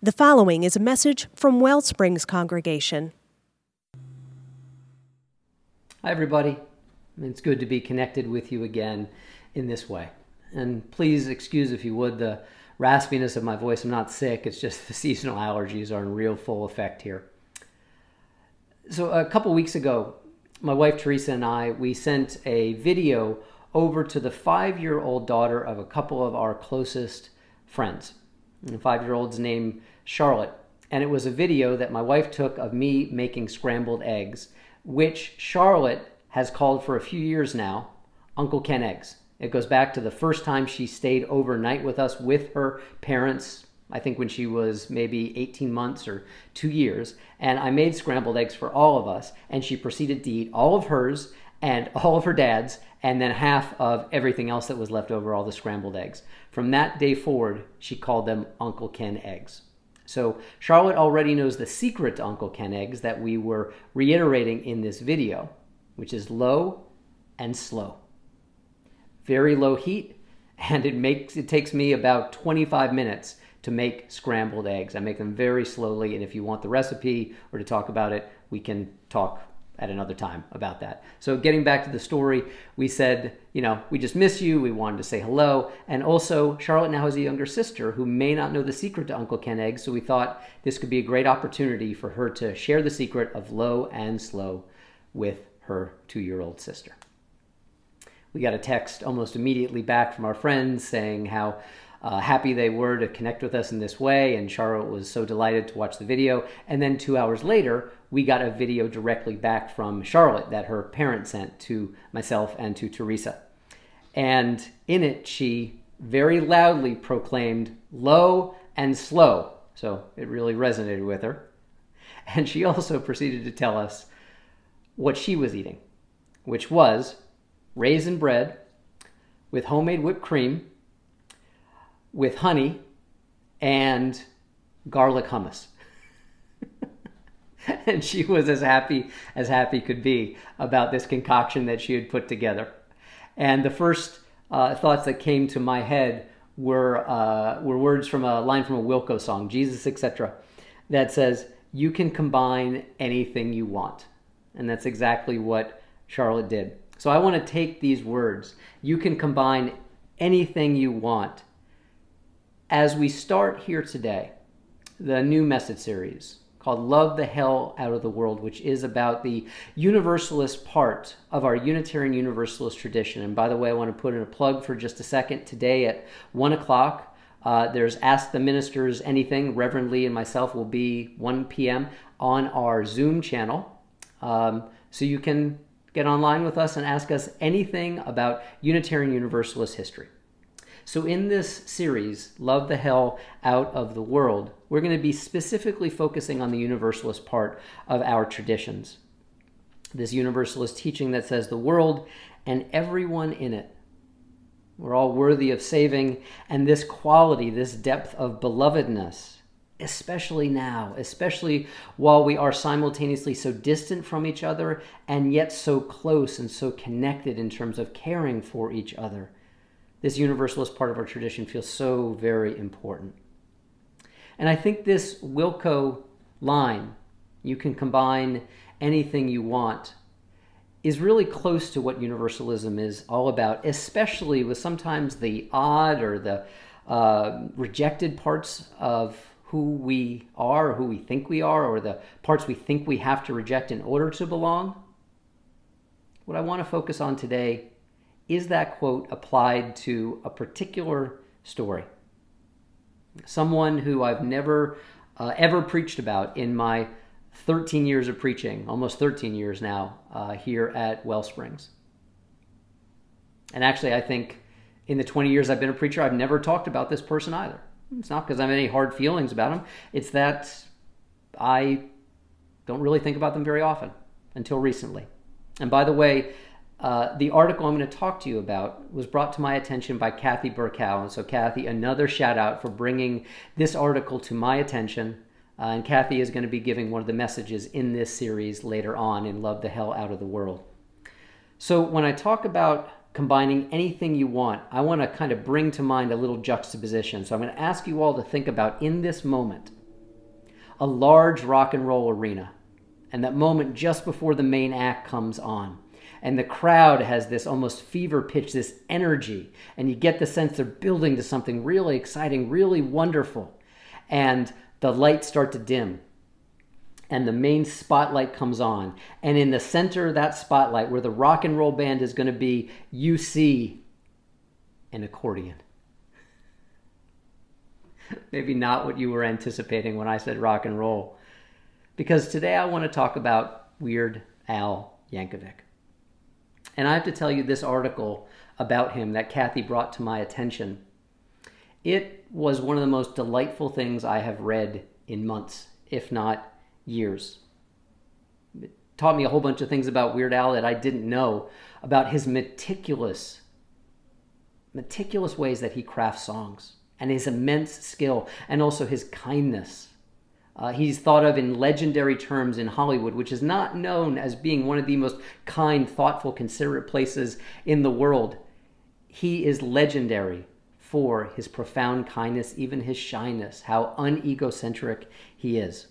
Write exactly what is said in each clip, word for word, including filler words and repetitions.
The following is a message from Wellsprings Congregation. Hi, everybody. It's good to be connected with you again in this way. And please excuse, if you would, the raspiness of my voice. I'm not sick. It's just the seasonal allergies are in real full effect here. So a couple weeks ago, my wife Teresa and I, we sent a video over to the five-year-old daughter of a couple of our closest friends. And the five-year-old's name Charlotte. And it was a video that my wife took of me making scrambled eggs, which Charlotte has called for a few years now Uncle Ken eggs. It goes back to the first time she stayed overnight with us with her parents, I think when she was maybe eighteen months or two years. And I made scrambled eggs for all of us. And she proceeded to eat all of hers and all of her dad's, and then half of everything else that was left over, all the scrambled eggs. From that day forward, she called them Uncle Ken eggs. So Charlotte already knows the secret to Uncle Ken eggs that we were reiterating in this video, which is low and slow. Very low heat, and it makes it takes me about twenty-five minutes to make scrambled eggs. I make them very slowly, and if you want the recipe or to talk about it, we can talk at another time about that. So getting back to the story, we said, you know, we just miss you. We wanted to say hello. And also, Charlotte now has a younger sister who may not know the secret to Uncle Ken eggs. So we thought this could be a great opportunity for her to share the secret of low and slow with her two-year-old sister. We got a text almost immediately back from our friends saying how Uh, happy they were to connect with us in this way, and Charlotte was so delighted to watch the video. And then two hours later, we got a video directly back from Charlotte that her parents sent to myself and to Teresa. And in it, she very loudly proclaimed low and slow. So it really resonated with her. And she also proceeded to tell us what she was eating, which was raisin bread with homemade whipped cream, with honey and garlic hummus. And she was as happy as happy could be about this concoction that she had put together. And the first uh, thoughts that came to my head were uh, were words from a line from a Wilco song, Jesus, et cetera, that says, "You can combine anything you want." And that's exactly what Charlotte did. So I want to take these words, "You can combine anything you want," as we start here today, the new message series called Love the Hell Out of the World, which is about the universalist part of our Unitarian Universalist tradition. And by the way, I want to put in a plug for just a second. Today at one o'clock, uh, there's Ask the Ministers Anything. Reverend Lee and myself will be one p.m. on our Zoom channel. Um, so you can get online with us and ask us anything about Unitarian Universalist history. So in this series, Love the Hell Out of the World, we're going to be specifically focusing on the universalist part of our traditions. This universalist teaching that says the world and everyone in it, we're all worthy of saving, and this quality, this depth of belovedness, especially now, especially while we are simultaneously so distant from each other and yet so close and so connected in terms of caring for each other. This universalist part of our tradition feels so very important. And I think this Wilco line, "You can combine anything you want," is really close to what universalism is all about, especially with sometimes the odd or the uh, rejected parts of who we are, or who we think we are, or the parts we think we have to reject in order to belong. What I want to focus on today is that quote applied to a particular story. Someone who I've never uh, ever preached about in my thirteen years of preaching, almost thirteen years now, uh, here at Wellsprings. And actually, I think in the twenty years I've been a preacher, I've never talked about this person either. It's not because I have any hard feelings about him. It's that I don't really think about them very often until recently. And by the way, Uh, the article I'm going to talk to you about was brought to my attention by Kathy Burkow. And so Kathy, another shout out for bringing this article to my attention. Uh, and Kathy is going to be giving one of the messages in this series later on in Love the Hell Out of the World. So when I talk about combining anything you want, I want to kind of bring to mind a little juxtaposition. So I'm going to ask you all to think about in this moment, a large rock and roll arena. And that moment just before the main act comes on. And the crowd has this almost fever pitch, this energy. And you get the sense they're building to something really exciting, really wonderful. And the lights start to dim. And the main spotlight comes on. And in the center of that spotlight, where the rock and roll band is going to be, you see an accordion. Maybe not what you were anticipating when I said rock and roll. Because today I want to talk about Weird Al Yankovic. And I have to tell you this article about him that Kathy brought to my attention. It was one of the most delightful things I have read in months, if not years. It taught me a whole bunch of things about Weird Al that I didn't know, about his meticulous, meticulous ways that he crafts songs, and his immense skill, and also his kindness. Uh, he's thought of in legendary terms in Hollywood, which is not known as being one of the most kind, thoughtful, considerate places in the world. He is legendary for his profound kindness, even his shyness, how unegocentric he is.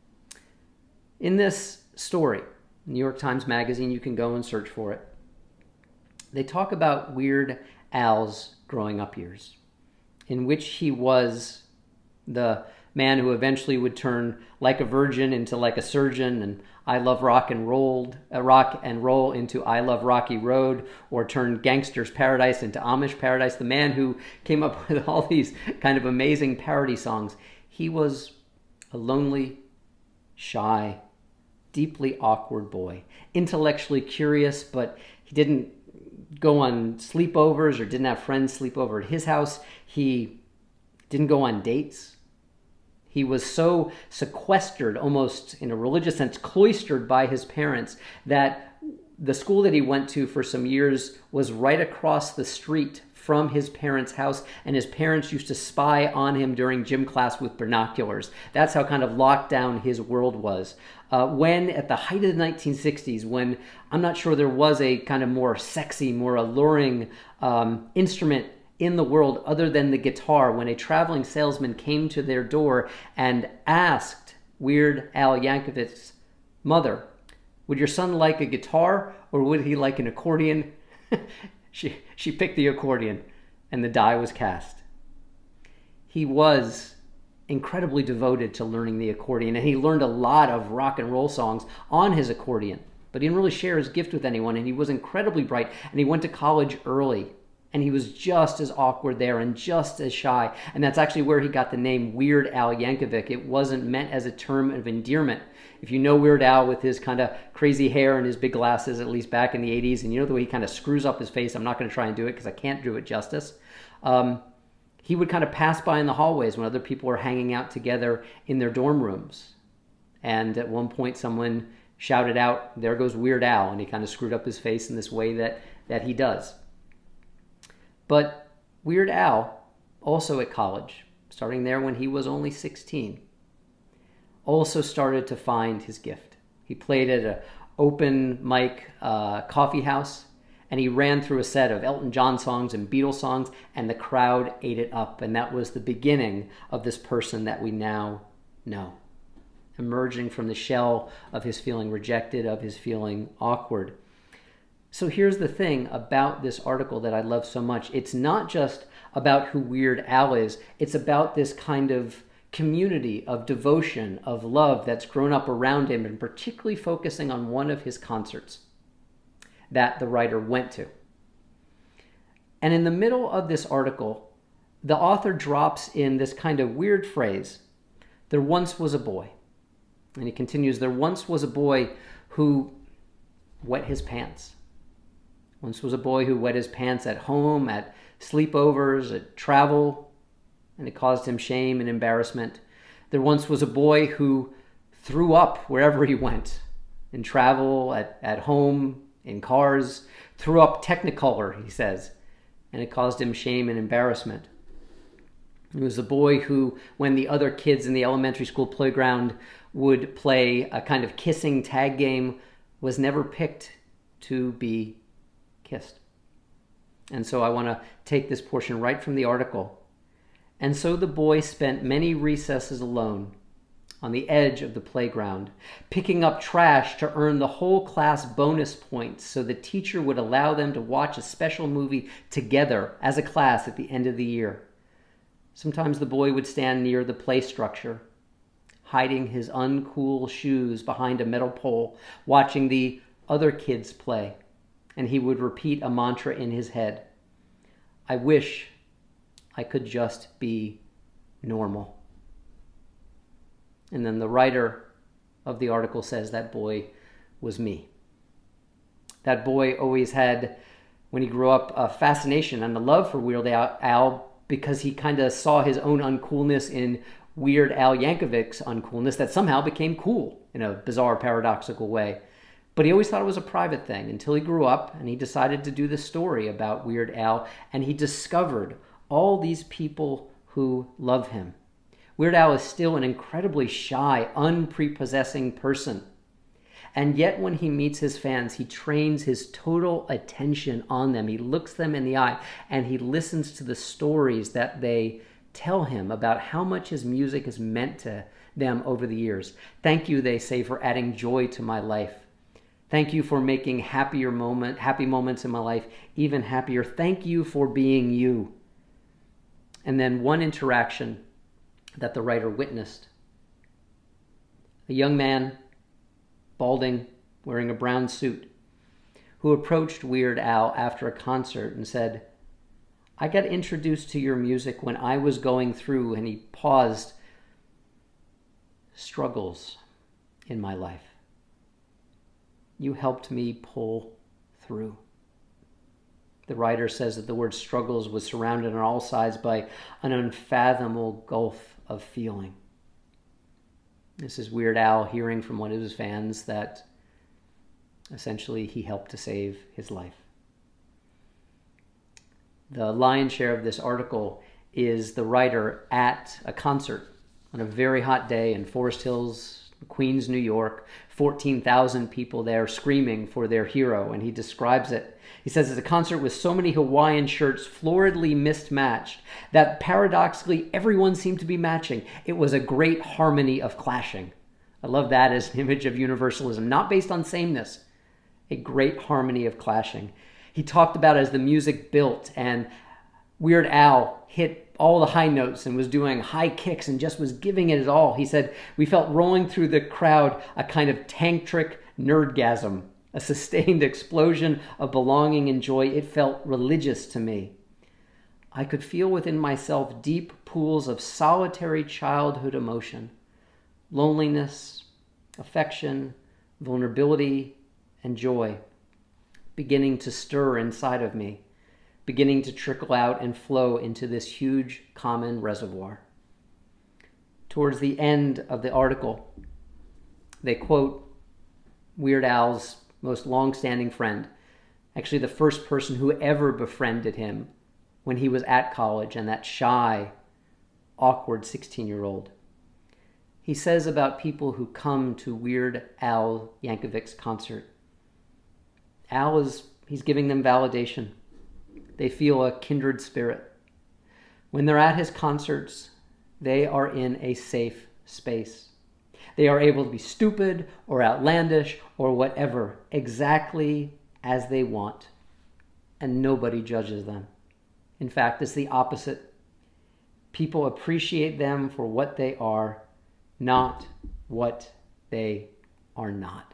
In this story, New York Times Magazine, you can go and search for it. They talk about Weird Al's growing up years, in which he was the man who eventually would turn Like a Virgin into Like a Surgeon, and I Love Rock and Rolled, uh, Rock and Roll into I Love Rocky Road, or turn Gangster's Paradise into Amish Paradise. The man who came up with all these kind of amazing parody songs. He was a lonely, shy, deeply awkward boy, intellectually curious, but he didn't go on sleepovers or didn't have friends sleep over at his house. He didn't go on dates. He was so sequestered, almost in a religious sense, cloistered by his parents, that the school that he went to for some years was right across the street from his parents' house, and his parents used to spy on him during gym class with binoculars. That's how kind of locked down his world was. Uh, when, at the height of the nineteen sixties, when I'm not sure there was a kind of more sexy, more alluring um, instrument in the world other than the guitar, when a traveling salesman came to their door and asked Weird Al Yankovic's mother, would your son like a guitar or would he like an accordion? she, she picked the accordion, and the die was cast. He was incredibly devoted to learning the accordion, and he learned a lot of rock and roll songs on his accordion, but he didn't really share his gift with anyone, and he was incredibly bright, and he went to college early. And he was just as awkward there and just as shy. And that's actually where he got the name Weird Al Yankovic. It wasn't meant as a term of endearment. If you know Weird Al with his kind of crazy hair and his big glasses, at least back in the eighties, and you know the way he kind of screws up his face, I'm not going to try and do it because I can't do it justice. Um, he would kind of pass by in the hallways when other people were hanging out together in their dorm rooms. And at one point someone shouted out, there goes Weird Al, and he kind of screwed up his face in this way that, that he does. But Weird Al, also at college, starting there when he was only sixteen, also started to find his gift. He played at an open mic uh, coffee house, and he ran through a set of Elton John songs and Beatles songs, and the crowd ate it up. And that was the beginning of this person that we now know, emerging from the shell of his feeling rejected, of his feeling awkward. So here's the thing about this article that I love so much. It's not just about who Weird Al is. It's about this kind of community of devotion, of love that's grown up around him, and particularly focusing on one of his concerts that the writer went to. And in the middle of this article, the author drops in this kind of weird phrase, there once was a boy. And he continues, there once was a boy who wet his pants. Once was a boy who wet his pants at home, at sleepovers, at travel, and it caused him shame and embarrassment. There once was a boy who threw up wherever he went, in travel, at, at home, in cars, threw up Technicolor, he says, and it caused him shame and embarrassment. He was a boy who, when the other kids in the elementary school playground would play a kind of kissing tag game, was never picked to be kissed. And so I want to take this portion right from the article. And so the boy spent many recesses alone on the edge of the playground, picking up trash to earn the whole class bonus points so the teacher would allow them to watch a special movie together as a class at the end of the year. Sometimes the boy would stand near the play structure, hiding his uncool shoes behind a metal pole, watching the other kids play, and he would repeat a mantra in his head. I wish I could just be normal. And then the writer of the article says that boy was me. That boy always had, when he grew up, a fascination and a love for Weird Al because he kind of saw his own uncoolness in Weird Al Yankovic's uncoolness that somehow became cool in a bizarre, paradoxical way. But he always thought it was a private thing until he grew up and he decided to do this story about Weird Al, and he discovered all these people who love him. Weird Al is still an incredibly shy, unprepossessing person. And yet when he meets his fans, he trains his total attention on them. He looks them in the eye and he listens to the stories that they tell him about how much his music has meant to them over the years. Thank you, they say, for adding joy to my life. Thank you for making happier moment, happy moments in my life even happier. Thank you for being you. And then one interaction that the writer witnessed. A young man, balding, wearing a brown suit, who approached Weird Al after a concert and said, I got introduced to your music when I was going through, and he paused, struggles in my life. You helped me pull through. The writer says that the word struggles was surrounded on all sides by an unfathomable gulf of feeling. This is Weird Al hearing from one of his fans that essentially he helped to save his life. The lion's share of this article is the writer at a concert on a very hot day in Forest Hills, Queens, New York, fourteen thousand people there screaming for their hero, and he describes it. He says it's a concert with so many Hawaiian shirts floridly mismatched that paradoxically everyone seemed to be matching. It was a great harmony of clashing. I love that as an image of universalism, not based on sameness, a great harmony of clashing. He talked about as the music built and Weird Al hit all the high notes and was doing high kicks and just was giving it his all. He said, we felt rolling through the crowd a kind of tantric nerdgasm, a sustained explosion of belonging and joy. It felt religious to me. I could feel within myself deep pools of solitary childhood emotion, loneliness, affection, vulnerability, and joy beginning to stir inside of me, beginning to trickle out and flow into this huge common reservoir. Towards the end of the article, they quote Weird Al's most long-standing friend, actually the first person who ever befriended him when he was at college, and that shy, awkward sixteen-year-old. He says about people who come to Weird Al Yankovic's concert, Al is, he's giving them validation. They feel a kindred spirit. When they're at his concerts, they are in a safe space. They are able to be stupid or outlandish or whatever, exactly as they want, and nobody judges them. In fact, it's the opposite. People appreciate them for what they are, not what they are not.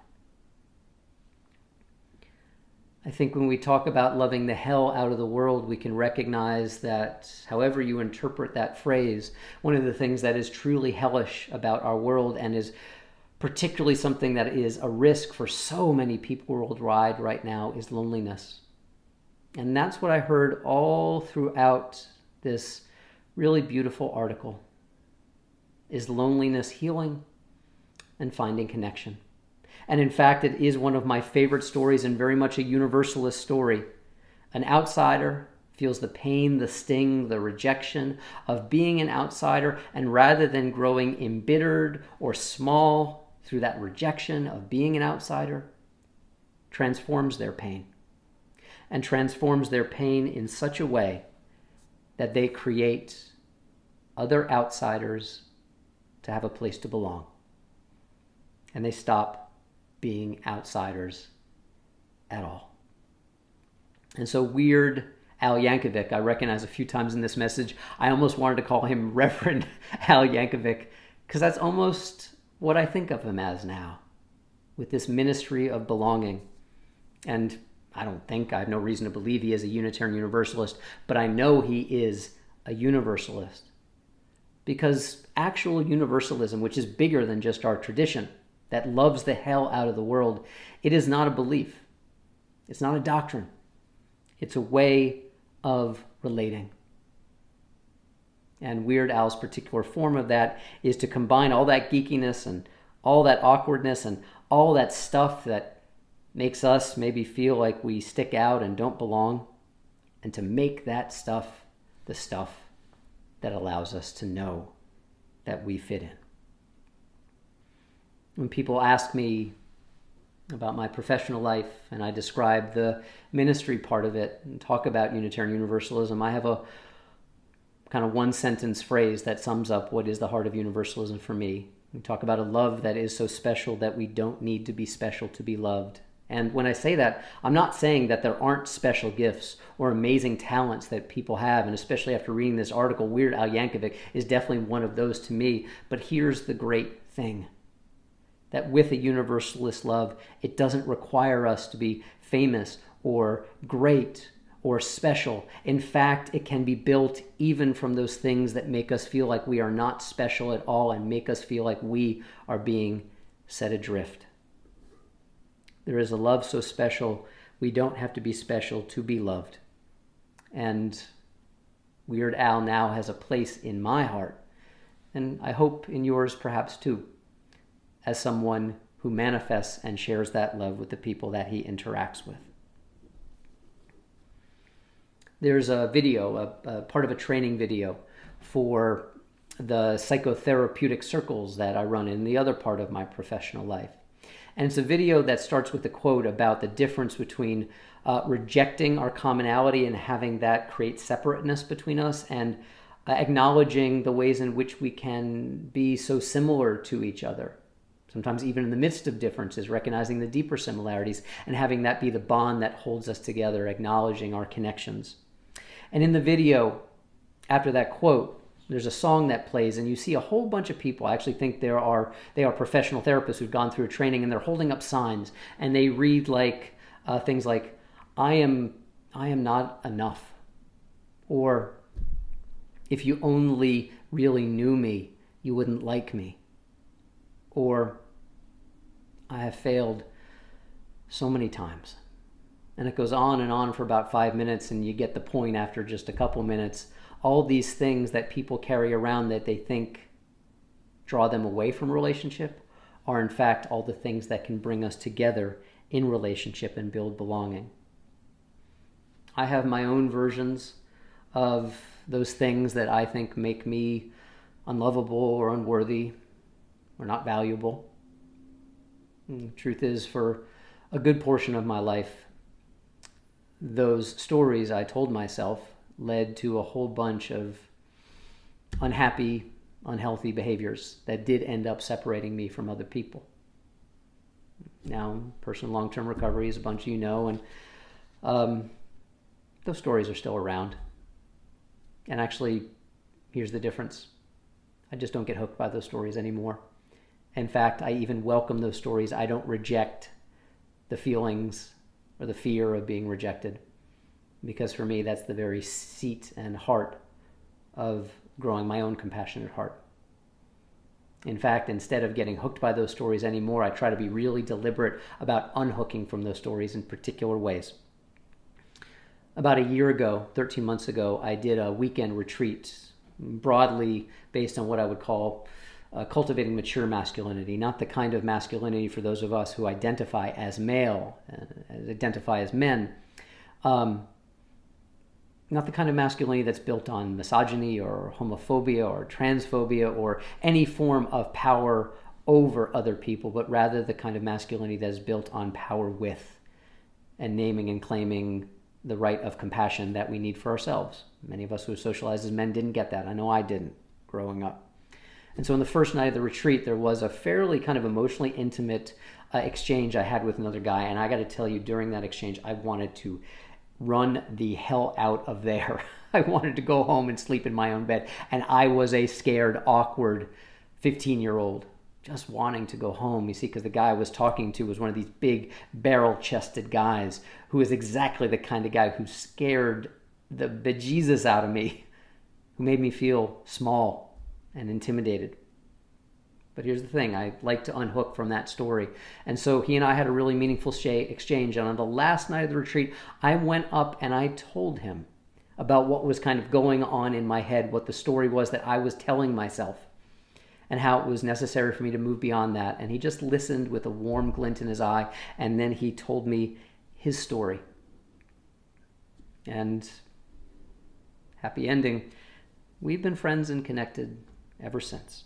I think when we talk about loving the hell out of the world, we can recognize that however you interpret that phrase, one of the things that is truly hellish about our world and is particularly something that is a risk for so many people worldwide right now is loneliness. And that's what I heard all throughout this really beautiful article. Is loneliness healing and finding connection? And in fact, it is one of my favorite stories and very much a universalist story. An outsider feels the pain, the sting, the rejection of being an outsider, and rather than growing embittered or small through that rejection of being an outsider, transforms their pain. And transforms their pain in such a way that they create other outsiders to have a place to belong. and they stop being outsiders at all. And so Weird Al Yankovic, I recognize a few times in this message, I almost wanted to call him Reverend Al Yankovic, because that's almost what I think of him as now, with this ministry of belonging. And I don't think, I have no reason to believe he is a Unitarian Universalist, but I know he is a Universalist. Because actual universalism, which is bigger than just our tradition, that loves the hell out of the world, it is not a belief. It's not a doctrine. It's a way of relating. And Weird Al's particular form of that is to combine all that geekiness and all that awkwardness and all that stuff that makes us maybe feel like we stick out and don't belong, and to make that stuff the stuff that allows us to know that we fit in. When people ask me about my professional life and I describe the ministry part of it and talk about Unitarian Universalism, I have a kind of one sentence phrase that sums up what is the heart of Universalism for me. We talk about a love that is so special that we don't need to be special to be loved. And when I say that, I'm not saying that there aren't special gifts or amazing talents that people have, and especially after reading this article, Weird Al Yankovic is definitely one of those to me. But here's the great thing, that with a universalist love, it doesn't require us to be famous or great or special. In fact, it can be built even from those things that make us feel like we are not special at all and make us feel like we are being set adrift. There is a love so special, we don't have to be special to be loved. And Weird Al now has a place in my heart, and I hope in yours perhaps too, as someone who manifests and shares that love with the people that he interacts with. There's a video, a, a part of a training video for the psychotherapeutic circles that I run in the other part of my professional life. And it's a video that starts with a quote about the difference between uh, rejecting our commonality and having that create separateness between us, and uh, acknowledging the ways in which we can be so similar to each other. Sometimes even in the midst of differences, recognizing the deeper similarities and having that be the bond that holds us together, acknowledging our connections. And in the video, after that quote, there's a song that plays, and you see a whole bunch of people. I actually think there are they are professional therapists who've gone through a training, and they're holding up signs, and they read like uh, things like, "I am, I am not enough," or "If you only really knew me, you wouldn't like me," or "I have failed so many times." And it goes on and on for about five minutes, and you get the point after just a couple minutes. All these things that people carry around that they think draw them away from relationship are in fact all the things that can bring us together in relationship and build belonging. I have my own versions of those things that I think make me unlovable or unworthy or not valuable. And the truth is, for a good portion of my life, those stories I told myself led to a whole bunch of unhappy, unhealthy behaviors that did end up separating me from other people. Now, personal long-term recovery, as a bunch of you know, and um, those stories are still around. And actually, here's the difference. I just don't get hooked by those stories anymore. In fact, I even welcome those stories. I don't reject the feelings or the fear of being rejected, because for me, that's the very seat and heart of growing my own compassionate heart. In fact, instead of getting hooked by those stories anymore, I try to be really deliberate about unhooking from those stories in particular ways. About a year ago, thirteen months ago, I did a weekend retreat, broadly based on what I would call uh, cultivating mature masculinity, not the kind of masculinity for those of us who identify as male, uh, identify as men, um, not the kind of masculinity that's built on misogyny or homophobia or transphobia or any form of power over other people, but rather the kind of masculinity that is built on power with and naming and claiming the right of compassion that we need for ourselves. Many of us who are socialized as men didn't get that. I know I didn't growing up. And so on the first night of the retreat, there was a fairly kind of emotionally intimate uh, exchange I had with another guy. And I got to tell you, during that exchange, I wanted to run the hell out of there. I wanted to go home and sleep in my own bed. And I was a scared, awkward fifteen-year-old just wanting to go home, you see, because the guy I was talking to was one of these big, barrel-chested guys who was exactly the kind of guy who scared the bejesus out of me, who made me feel small and intimidated. But here's the thing, I like to unhook from that story. And so he and I had a really meaningful exchange. And on the last night of the retreat, I went up and I told him about what was kind of going on in my head, what the story was that I was telling myself, and how it was necessary for me to move beyond that. And he just listened with a warm glint in his eye, and then he told me his story. And happy ending, we've been friends and connected ever since.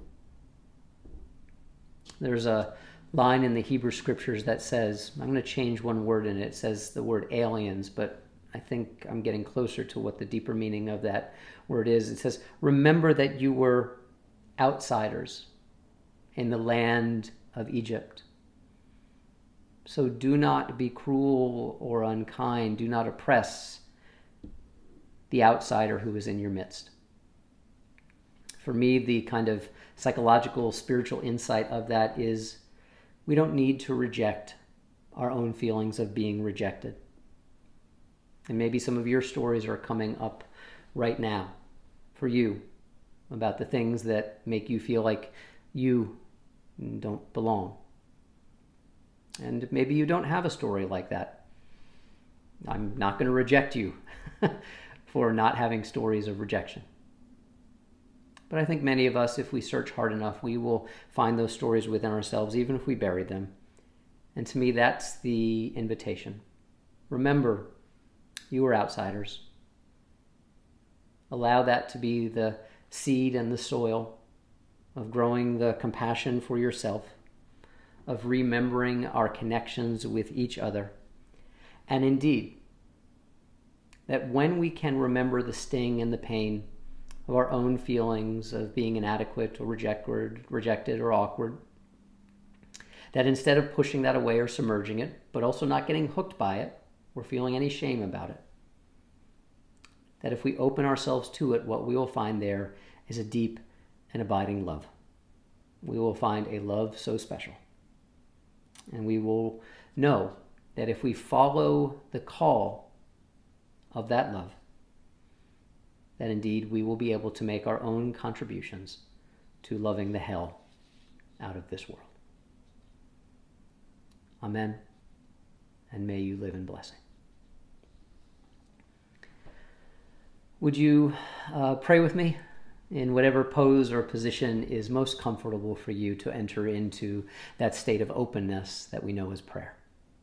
There's a line in the Hebrew scriptures that says, I'm going to change one word in it, it says the word aliens, but I think I'm getting closer to what the deeper meaning of that word is. It says, remember that you were outsiders in the land of Egypt. So do not be cruel or unkind. Do not oppress the outsider who is in your midst. For me, the kind of psychological, spiritual insight of that is we don't need to reject our own feelings of being rejected. And maybe some of your stories are coming up right now for you about the things that make you feel like you don't belong. And maybe you don't have a story like that. I'm not going to reject you for not having stories of rejection. But I think many of us, if we search hard enough, we will find those stories within ourselves, even if we bury them. And to me, that's the invitation. Remember, you are outsiders. Allow that to be the seed and the soil of growing the compassion for yourself, of remembering our connections with each other. And indeed, that when we can remember the sting and the pain of our own feelings of being inadequate or rejected, rejected or awkward, that instead of pushing that away or submerging it, but also not getting hooked by it or feeling any shame about it, that if we open ourselves to it, what we will find there is a deep and abiding love. We will find a love so special. And we will know that if we follow the call of that love, that indeed we will be able to make our own contributions to loving the hell out of this world. Amen, and may you live in blessing. Would you uh, pray with me in whatever pose or position is most comfortable for you to enter into that state of openness that we know as prayer?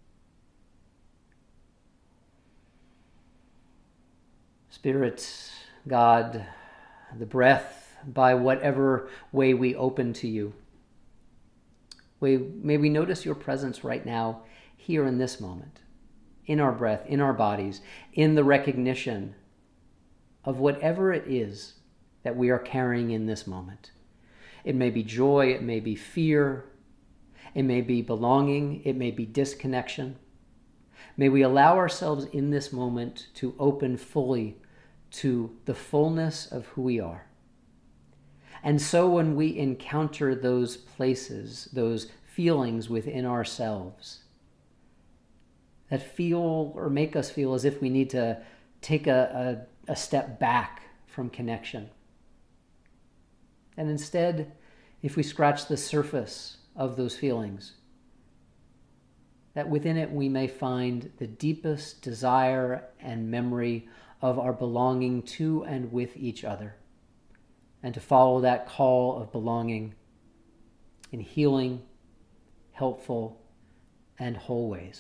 Spirit, God, the breath, by whatever way we open to you, we, may we notice your presence right now, here in this moment, in our breath, in our bodies, in the recognition of whatever it is that we are carrying in this moment. It may be joy, it may be fear, it may be belonging, it may be disconnection. May we allow ourselves in this moment to open fully to the fullness of who we are. And so when we encounter those places, those feelings within ourselves that feel or make us feel as if we need to take a, a, a step back from connection, and instead, if we scratch the surface of those feelings, that within it we may find the deepest desire and memory of our belonging to and with each other, and to follow that call of belonging in healing, helpful, and whole ways.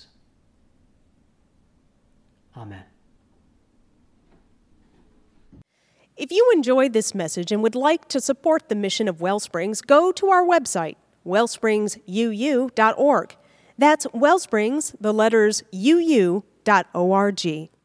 Amen. If you enjoyed this message and would like to support the mission of Wellsprings, go to our website, wellsprings u u dot org. That's Wellsprings, the letters u u dot org.